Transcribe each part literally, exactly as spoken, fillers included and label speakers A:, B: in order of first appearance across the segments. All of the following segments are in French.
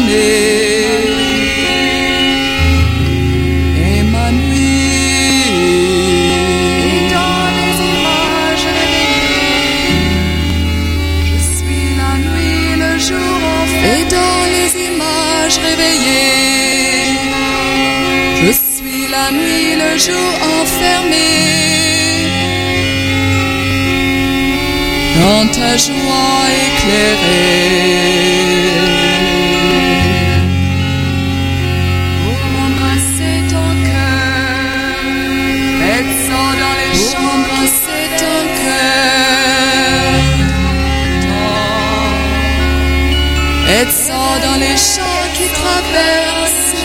A: Et ma nuit
B: Et dans les images réveillées, je suis la nuit, le jour enfermé.
A: Et dans les images réveillées, je suis la nuit, le jour enfermé. Dans ta joie éclairée,
B: Pour embrasser ton cœur, Edson dans les
A: pour
B: champs,
A: embrasser ton cœur. Edson dans les champs qui traversent,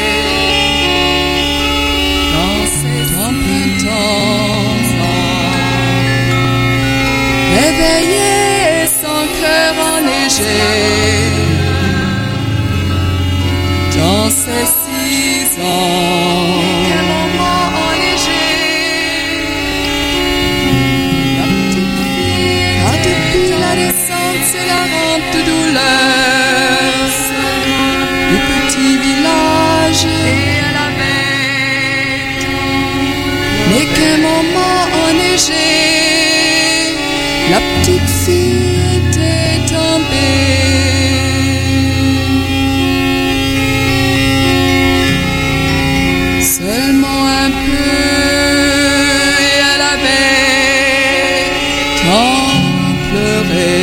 A: dans ces temps printemps, réveillé sans cœur enneigé, dans ces six ans.
B: quel moment enneigé.
A: La petite fille, car depuis la descente, c'est la rampe de douleur du petit village.
B: Et elle avait
A: Mais qu'un moment enneigé, la petite fille était tombée. Seulement un peu, et elle avait tant pleuré.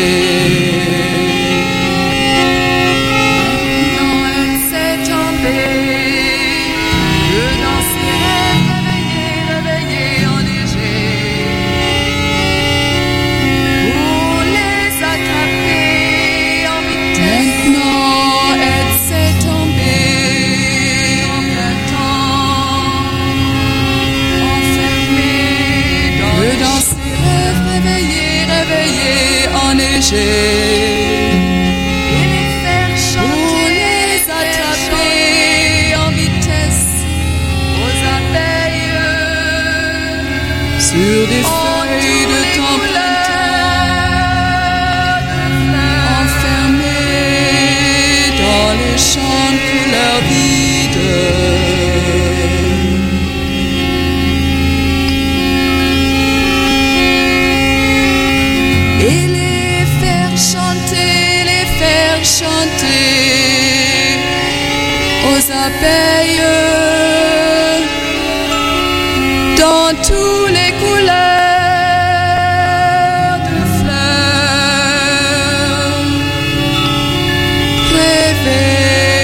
B: Maintenant elle s'est tombée, que dans ses rêves réveillés, réveillés, enneigés, pour les attraper en vitesse.
A: Maintenant elle s'est tombée
B: En plein temps, enfermée dans
A: que
B: les
A: dans ses rêves réveillés, réveillés, enneigés.
B: et les faire
A: Pour
B: chanter,
A: les
B: faire
A: attraper en vitesse
B: chanter aux abeilles.
A: sur des
B: En
A: feuilles de
B: toutes les
A: temps
B: couleurs de fleurs.
A: enfermées dans les champs de couleurs vides. Et les faire chanter, les faire chanter aux abeilles dans tous les couleurs de fleurs. Rêver.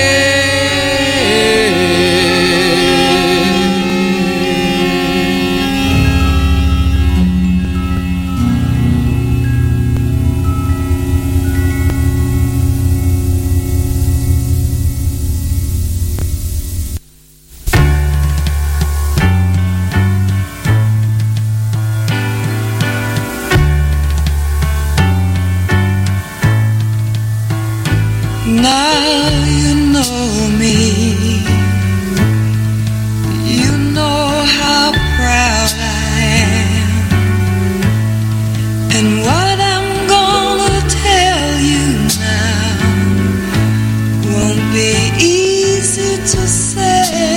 A: Now you know me. You know how proud I am. And what I'm gonna tell you now won't be easy to say.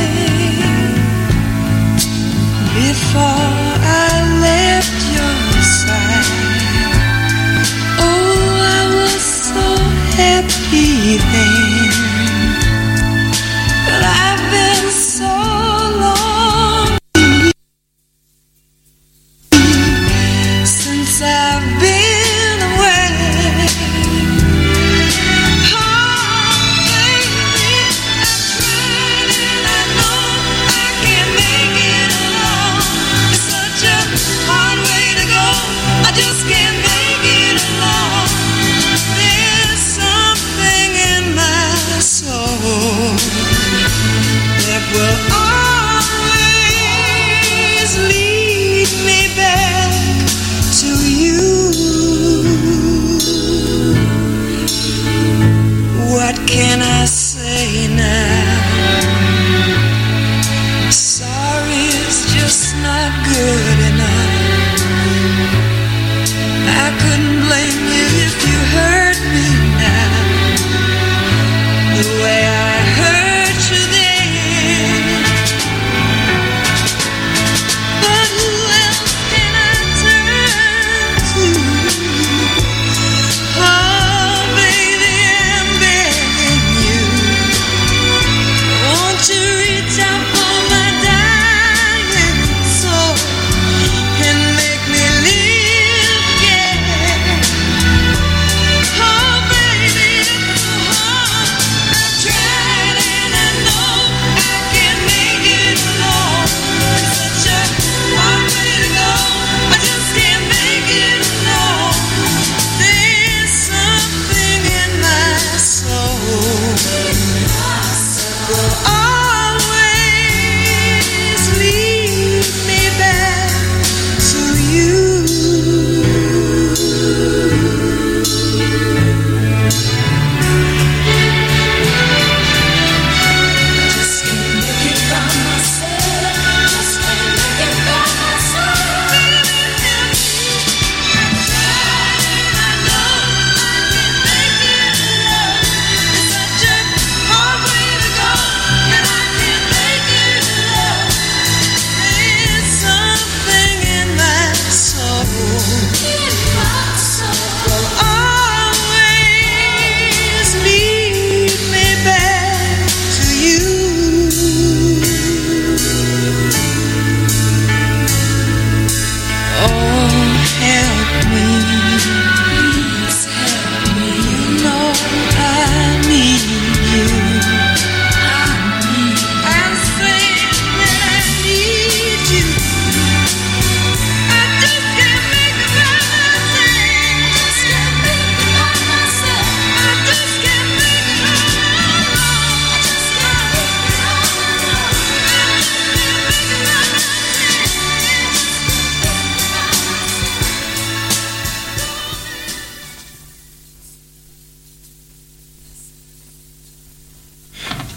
A: Before I left your side, oh, I was so happy then. But I've been so long since I've been away. Oh, baby, I tried and I know I can't make it alone. It's such a hard way to go. I just can't make it alone. There's something in my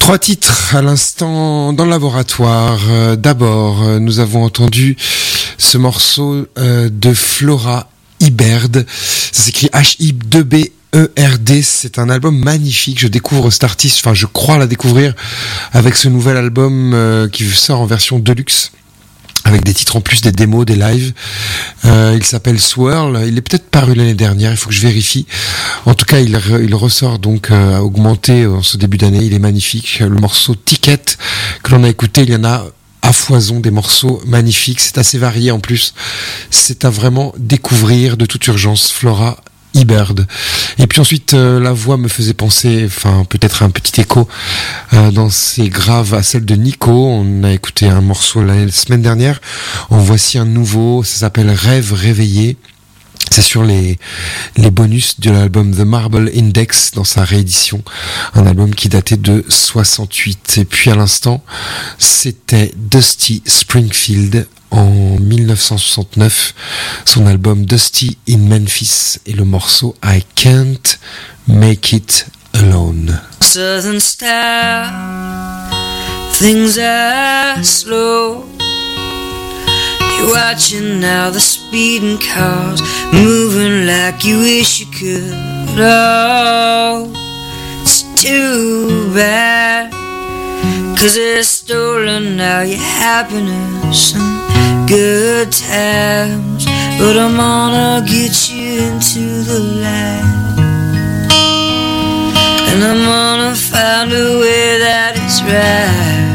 C: Trois titres à l'instant dans le laboratoire. Euh, d'abord, euh, nous avons entendu ce morceau euh, de Flora Iberd. Ça s'écrit H I deux B E R D. C'est un album magnifique. Je découvre cet artiste, enfin je crois la découvrir avec ce nouvel album euh, qui sort en version deluxe, avec des titres en plus, des démos, des lives. Euh, il s'appelle Swirl. Il est peut-être paru l'année dernière, il faut que je vérifie. En tout cas, il, re, il ressort donc euh, augmenté en ce début d'année. Il est magnifique. Le morceau Ticket que l'on a écouté, il y en a à foison des morceaux magnifiques. C'est assez varié en plus. C'est à vraiment découvrir de toute urgence. Flora Iberd. Et puis ensuite, euh, la voix me faisait penser, enfin peut-être un petit écho euh, dans ses graves à celle de Nico. On a écouté un morceau la semaine dernière. En voici un nouveau. Ça s'appelle Rêve réveillé. C'est sur les les bonus de l'album The Marble Index dans sa réédition, un album qui datait de soixante-huit. Et puis à l'instant, c'était Dusty Springfield en dix-neuf cent soixante-neuf, son album Dusty in Memphis et le morceau I Can't Make It Alone.
A: Southern style, things are slow. You're watching now the speeding cars, moving like you wish you could. Oh, it's too bad, 'cause they're stolen now your happiness and good times. But I'm gonna get you into the light, and I'm gonna find a way that is right,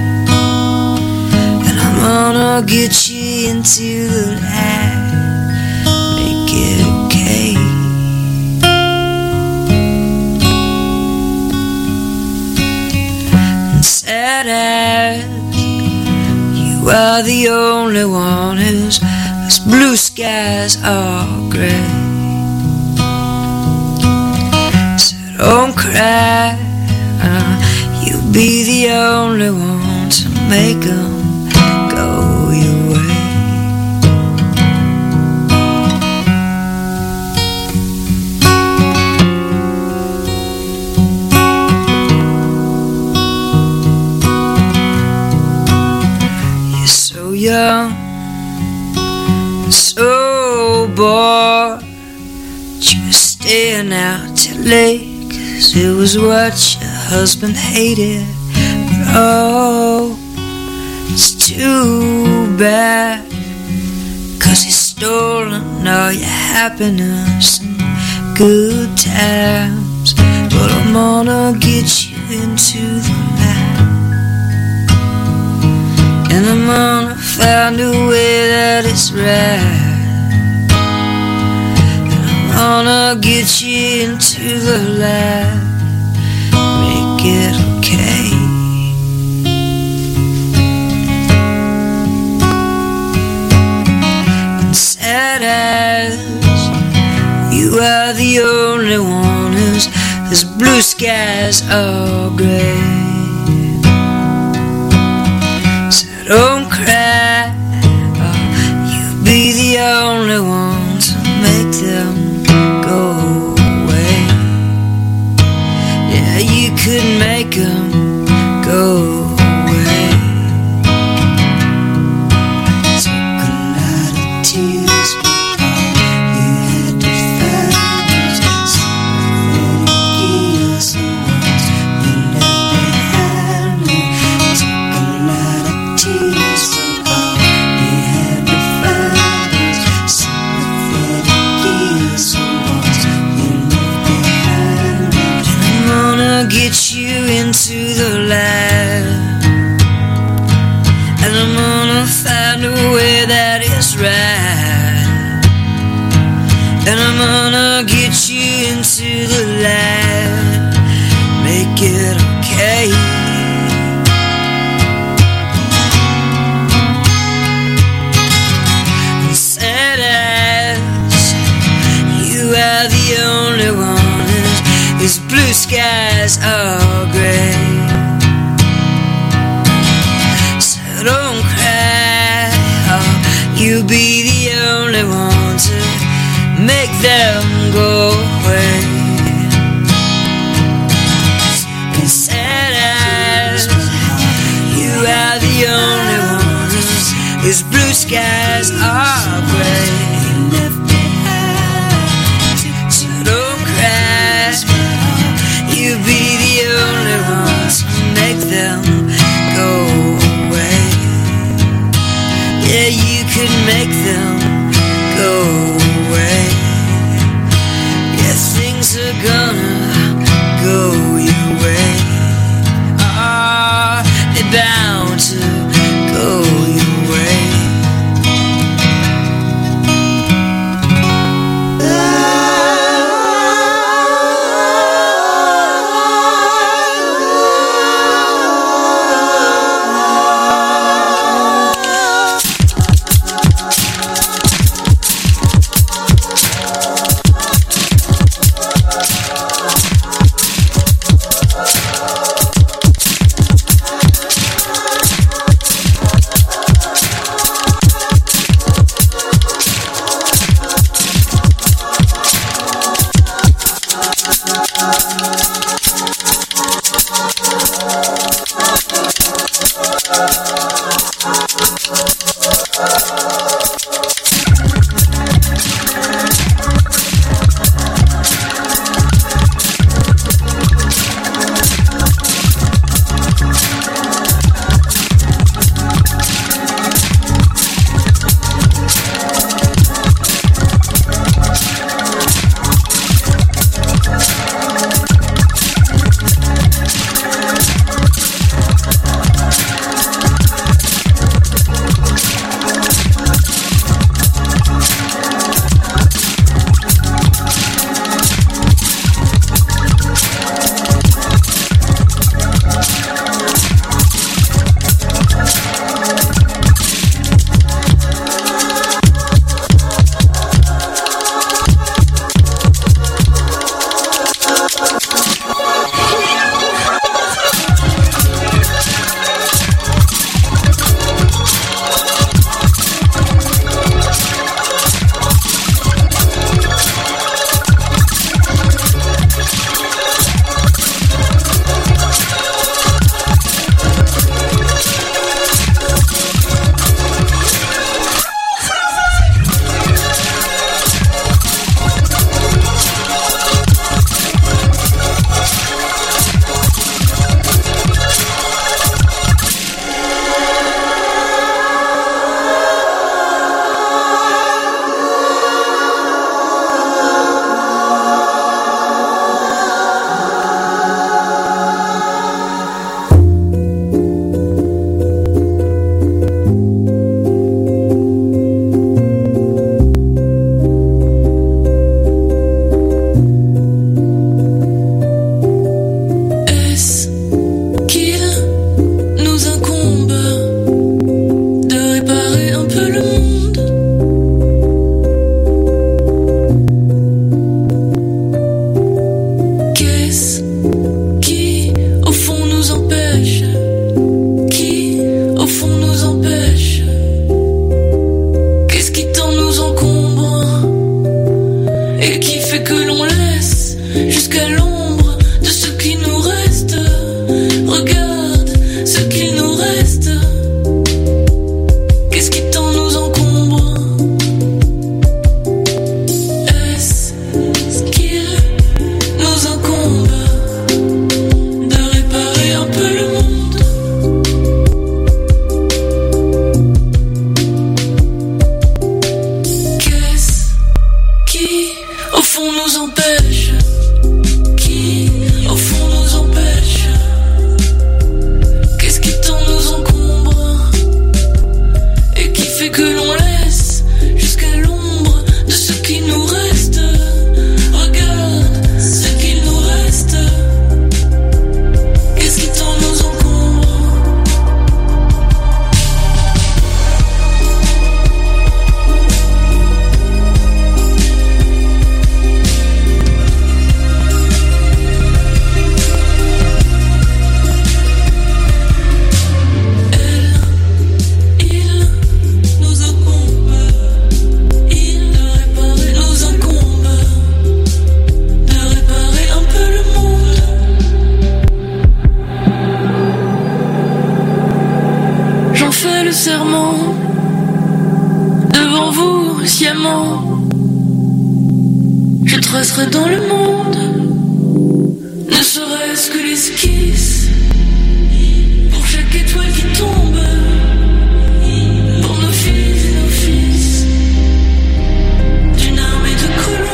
A: and I'm gonna get you into the light, make it okay. And sad as you are the only one whose whose blue skies are gray. So don't cry, uh, you'll be the only one to make them go your way. You're so young, so bored, you were staying out till late, 'cause it was what your husband hated. But oh, it's too bad, 'cause he's stolen all your happiness and good times. But I'm gonna get you into the light, and I'm gonna find a way that is right, and I'm gonna get you into the light, make it okay. And sad as you are the only one whose, whose blue skies are gray. Don't cry, oh, you'll be the only one to make them go away. Yeah, you could make them go away. Took a lot of tears before you had to find sympathetic ears, the ones you left behind me. Took a lot of tears so long you had to find us sympathetic ears, the ones you left behind us. And I'm gonna get you into the light, and I'm gonna find a way that is right, and I'm gonna get you into the light, make it okay. Sad as you are the only one whose, whose blue skies are gray. So don't cry, oh, you'll be the only one to make them go away. Sad as
D: his blue skies are gray. So don't cry, you'll be the only ones who make them go away. Yeah, you could make them go away. Yeah, things are gonna go your way. Ah, they're bound to go your way.
B: serment
E: devant vous sciemment. Je tracerai dans le monde, ne serait-ce que l'esquisse, pour chaque étoile qui tombe, pour nos fils et nos fils, d'une armée de colombes.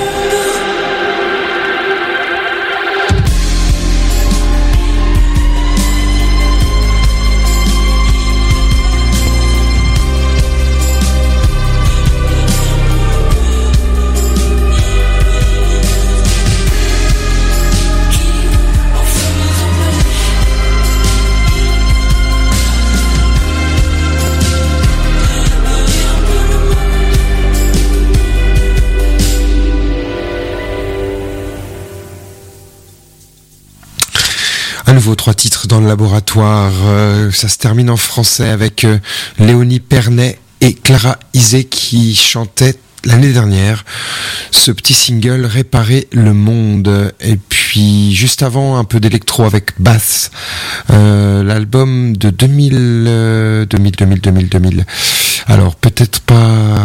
C: À nouveau, trois titres dans le laboratoire. Euh, ça se termine en français avec euh, Léonie Pernet et Clara Isé qui chantaient l'année dernière ce petit single Réparer le monde. Et puis juste avant, un peu d'électro avec Bass, euh, l'album de deux mille, euh, deux mille, deux mille, deux mille, deux mille. Alors peut-être pas,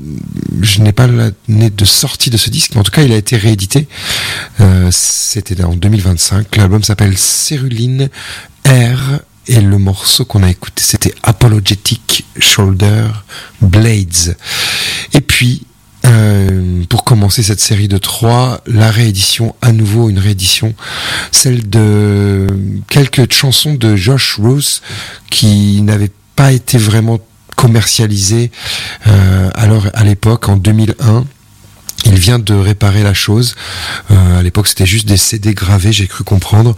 C: je n'ai pas l'année de sortie de ce disque, mais en tout cas il a été réédité. Euh, c'était en deux mille vingt-cinq. L'album s'appelle Céruline R. Et le morceau qu'on a écouté, c'était Apologetic Shoulder Blades. Et puis, euh, pour commencer cette série de trois, la réédition, à nouveau une réédition, celle de quelques chansons de Josh Roose qui n'avaient pas été vraiment commercialisées euh, alors à l'époque, en deux mille un. Il vient de réparer la chose. Euh, à l'époque, c'était juste des C D gravés, j'ai cru comprendre,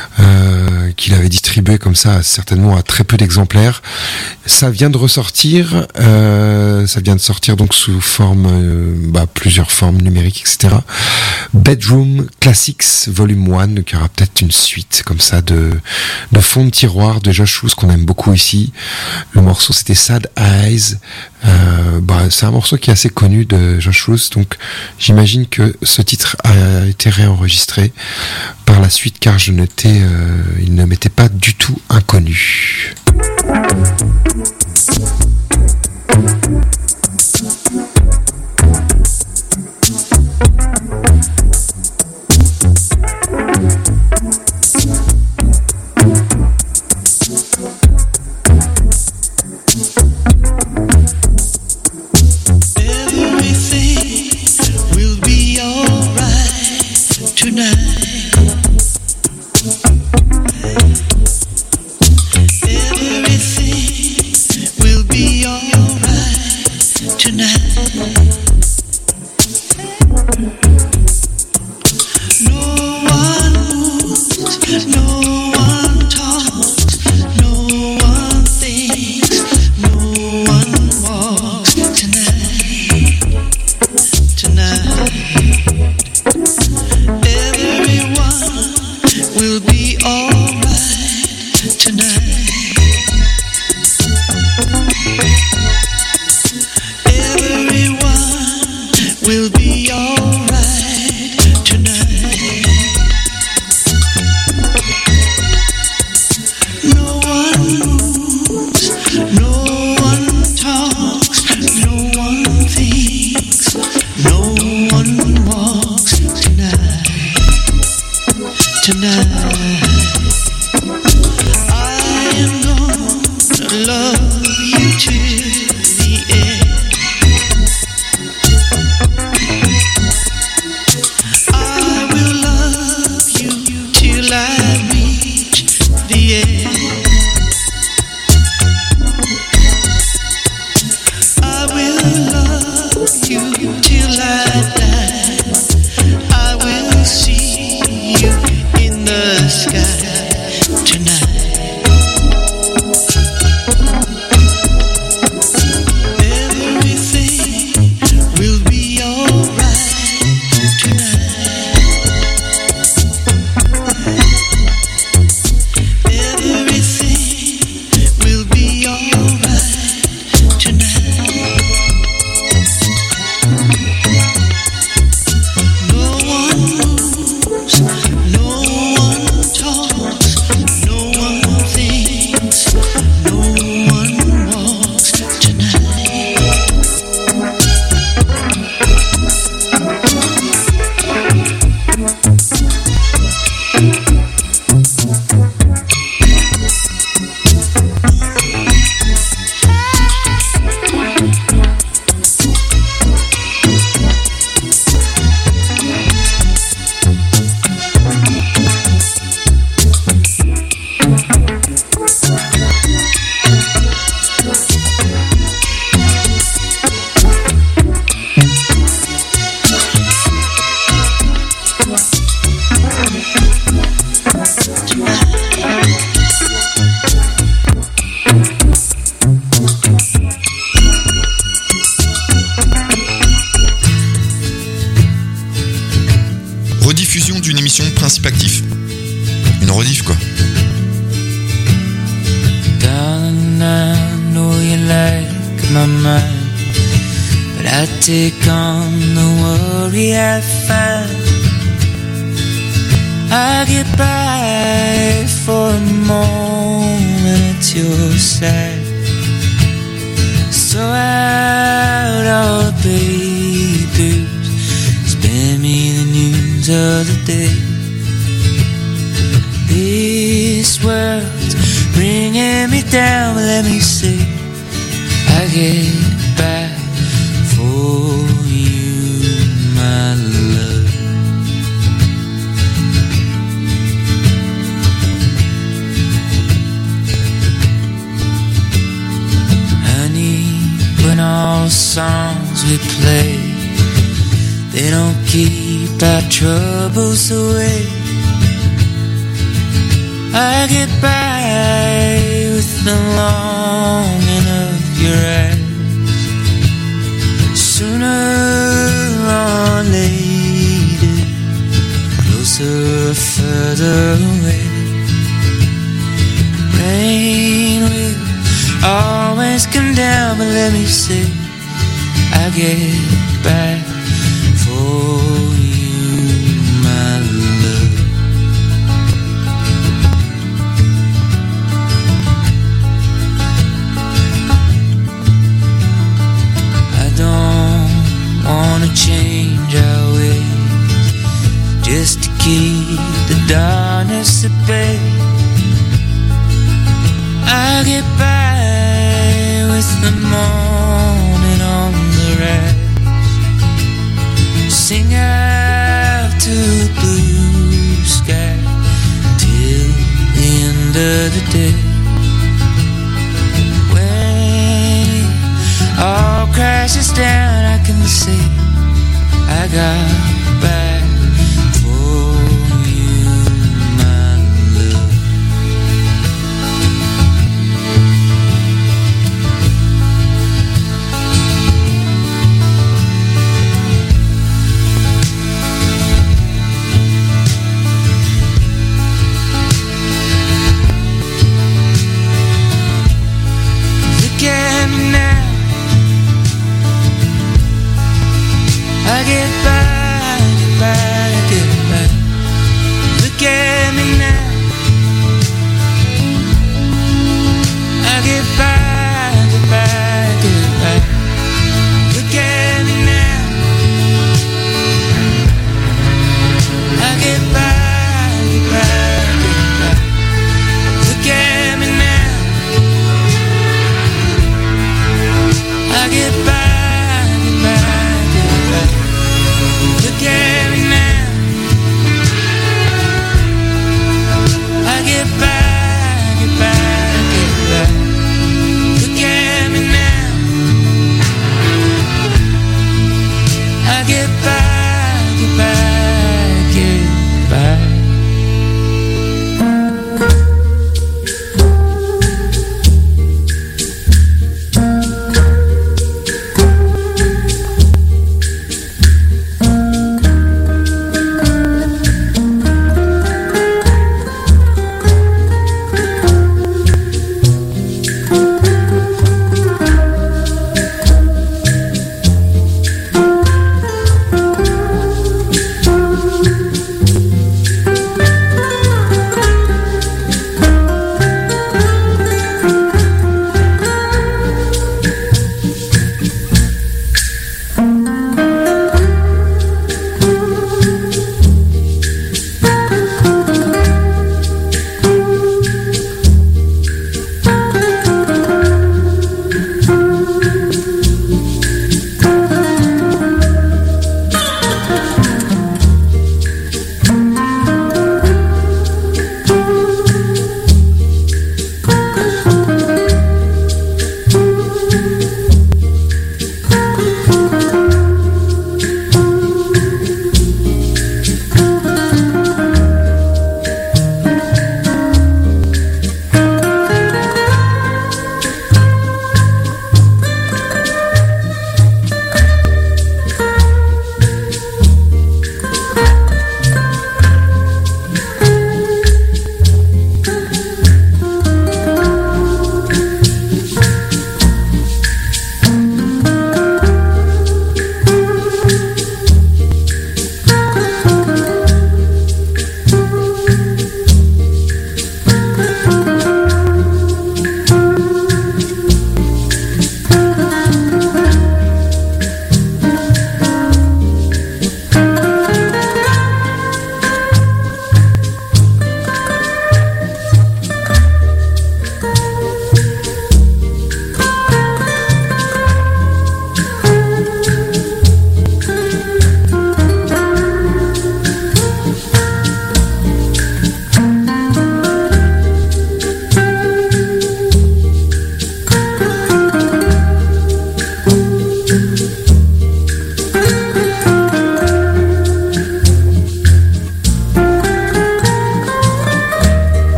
C: euh, qu'il avait distribué comme ça, certainement à très peu d'exemplaires. Ça vient de ressortir. Euh, ça vient de sortir donc sous forme, euh, bah, plusieurs formes numériques, et cetera. Bedroom Classics Volume un, qui aura peut-être une suite comme ça de de fond de tiroir de Josh Roose qu'on aime beaucoup ici. Le morceau, c'était Sad Eyes. Euh, bah, c'est un morceau qui est assez connu de Josh Roose, donc j'imagine que ce titre a été réenregistré par la suite, car je n'étais, euh, il ne m'était pas du tout inconnu.
F: principe actif. Une rediff quoi.
G: Darling, I know you like my mind, but I take on the worry I find. I get by for a moment at your side. So out all the papers, spare me the news of the day. This world's bringing me down, but let me see, I get back for you, my love. When all songs we play, they don't keep our troubles away. I get by with the longing of your eyes. Sooner or later, closer or further away. Rain will always come down, but let me see, I get back for you, my love. I don't wanna change our ways, just to keep the darkness at bay. I get by with the morning on the rise, sing out to the blue sky till the end of the day. When all crashes down, I can see I got back for you, my love. I get by, get by, get by. Look at me now. I get by, get by, get by. Look at me now. I get by, get by, get by. Look at me now. I get by, get by, get by.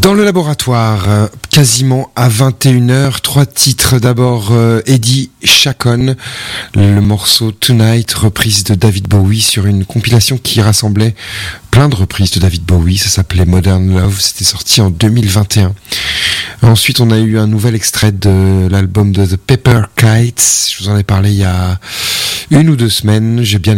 C: Dans le laboratoire, euh, quasiment à vingt et une heures, trois titres. D'abord euh, Eddie Chacon, le morceau Tonight, reprise de David Bowie sur une compilation qui rassemblait plein de reprises de David Bowie. Ça s'appelait Modern Love, c'était sorti en deux mille vingt et un. Ensuite, on a eu un nouvel extrait de l'album de The Paper Kites. Je vous en ai parlé il y a une ou deux semaines. J'ai bien